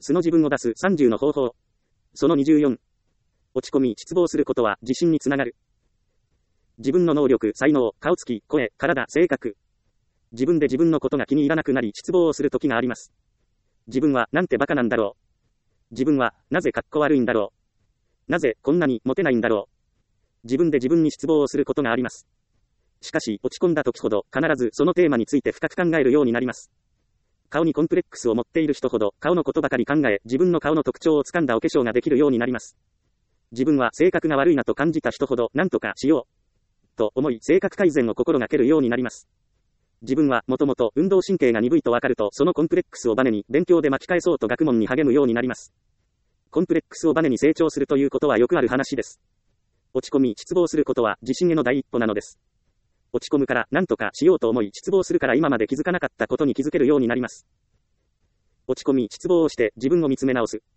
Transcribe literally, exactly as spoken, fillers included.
素の自分を出すさんじゅうの方法。そのにじゅうよん。落ち込み、失望することは自信につながる。自分の能力、才能、顔つき、声、体、性格。自分で自分のことが気に入らなくなり失望をする時があります。自分はなんてバカなんだろう。自分はなぜかっこ悪いんだろう。なぜこんなにモテないんだろう。自分で自分に失望をすることがあります。しかし落ち込んだ時ほど必ずそのテーマについて深く考えるようになります。顔にコンプレックスを持っている人ほど顔のことばかり考え、自分の顔の特徴をつかんだお化粧ができるようになります。自分は性格が悪いなと感じた人ほど何とかしようと思い性格改善を心がけるようになります。自分はもともと運動神経が鈍いとわかるとそのコンプレックスをバネに勉強で巻き返そうと学問に励むようになります。コンプレックスをバネに成長するということはよくある話です。落ち込み失望することは自信への第一歩なのです。落ち込むから何とかしようと思い失望するから今まで気づかなかったことに気づけるようになります。落ち込み失望をして自分を見つめ直す。